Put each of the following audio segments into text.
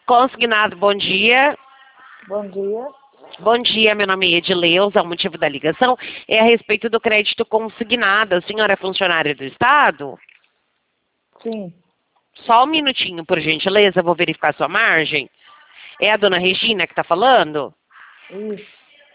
Consignado, bom dia. Bom dia. Bom dia, meu nome é Edileuza. O motivo da ligação é a respeito do crédito consignado. A senhora é funcionária do Estado? Sim. Só um minutinho, por gentileza, eu vou verificar sua margem. É a dona Regina que está falando? Isso.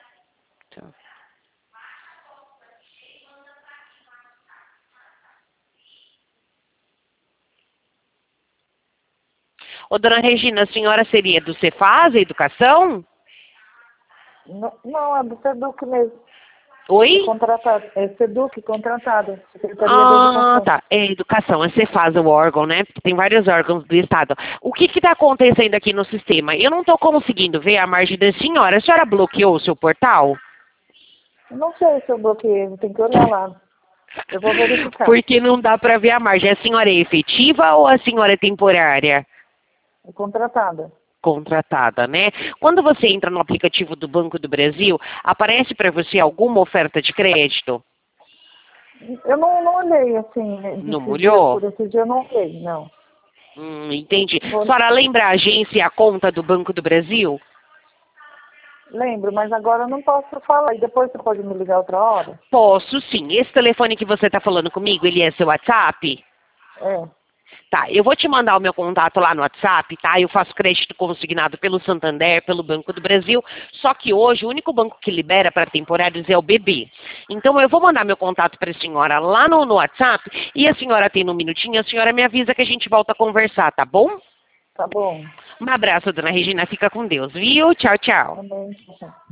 Ô, dona Regina, a senhora seria do Cefaz, Educação? Não, é do SEDUC mesmo. Oi? Contratado. É SEDUC, contratado. Secretaria da Ah, Educação. tá. É educação, é Cefaz o órgão, né? Porque tem vários órgãos do Estado. O que está acontecendo aqui no sistema? Eu não estou conseguindo ver a margem da senhora. A senhora bloqueou o seu portal? Não sei se eu bloqueei, tem que olhar lá. Eu vou verificar. Porque não dá para ver a margem. A senhora é efetiva ou a senhora é temporária? É contratada. Contratada, né? Quando você entra no aplicativo do Banco do Brasil, aparece para você alguma oferta de crédito? Eu não olhei, assim, Não esse dia, olhou? por esse dia eu não olhei, não. Entendi. A senhora lembra a agência e a conta do Banco do Brasil? Lembro, mas agora eu não posso falar. E depois você pode me ligar outra hora? Posso sim. Esse telefone que você está falando comigo, ele é seu WhatsApp? É. Tá, eu vou te mandar o meu contato lá no WhatsApp, tá? Eu faço crédito consignado pelo Santander, pelo Banco do Brasil, só que hoje o único banco que libera para temporários é o BB. Então eu vou mandar meu contato para a senhora lá no WhatsApp e a senhora tem um minutinho, a senhora me avisa que a gente volta a conversar, tá bom? Tá bom. Um abraço, dona Regina, fica com Deus, viu? Tchau, tchau. Também. Tchau.